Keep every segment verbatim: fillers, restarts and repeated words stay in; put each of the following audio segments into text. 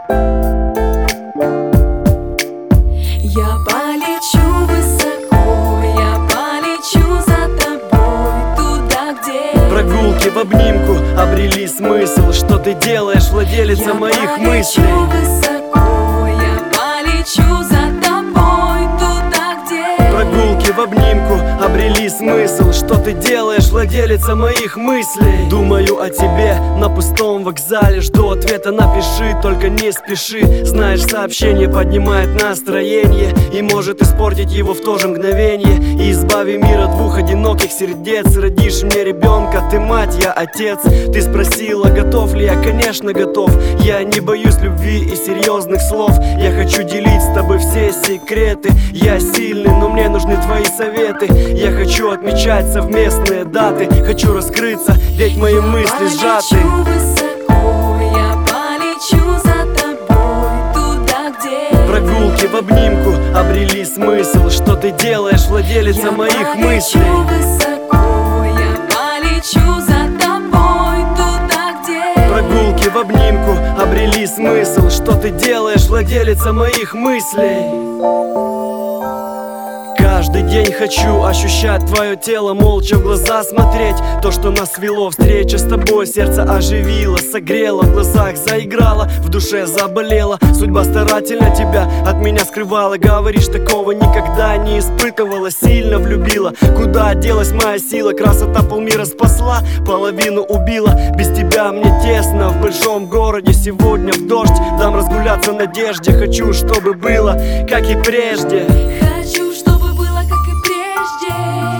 Я полечу высоко, я полечу за тобой туда, где прогулки в обнимку обрели смысл. Что ты делаешь, владелица я моих полечу мыслей? высоко, я полечу за тобой туда, где Прогулки в обнимку обрели смысл. Что ты делаешь, владелица моих мыслей? Думаю о тебе на пустом вокзале. Жду ответа, напиши, только не спеши. Знаешь, сообщение поднимает настроение и может испортить его в то же мгновение. И избави мир от двух одиноких сердец. Родишь мне ребенка, ты мать, я отец. Ты спросила, готов ли я? Конечно, готов. Я не боюсь любви и серьезных слов. Я хочу делить с тобой все секреты. Я сильный, но мне нужны твои советы. Я хочу отмечать совместные даты. Хочу раскрыться, ведь мои мысли сжаты. полечу высоко, я полечу за тобой туда, где Прогулки в обнимку обрели смысл. Что ты делаешь, владелица я моих полечу мыслей? высоко, я полечу за тобой туда, где Прогулки в обнимку обрели смысл. Что ты делаешь, владелица моих мыслей? Каждый день хочу ощущать твое тело, молча в глаза смотреть. То, что нас свело, встреча с тобой сердце оживило, согрело, в глазах заиграло, в душе заболело. Судьба старательно тебя от меня скрывала. Говоришь, такого никогда не испытывала. Сильно влюбила, куда делась моя сила? Красота полмира спасла, половину убила. Без тебя мне тесно в большом городе. Сегодня в дождь дам разгуляться надежде. Хочу, чтобы было, как и прежде. хочу, чтобы было, как и прежде.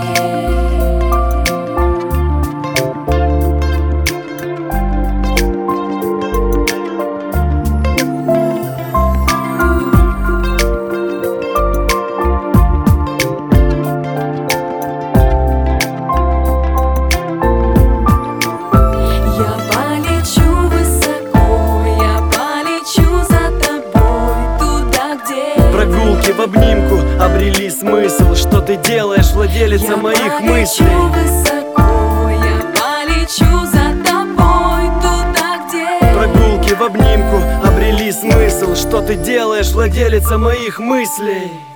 Я полечу высоко, я полечу за тобой туда, где Прогулки в обнимку обрели смысл. Что ты делаешь, владелица я моих полечу мыслей? высоко, я полечу за тобой туда, где Прогулки в обнимку обрели смысл. Что ты делаешь, владелица моих мыслей?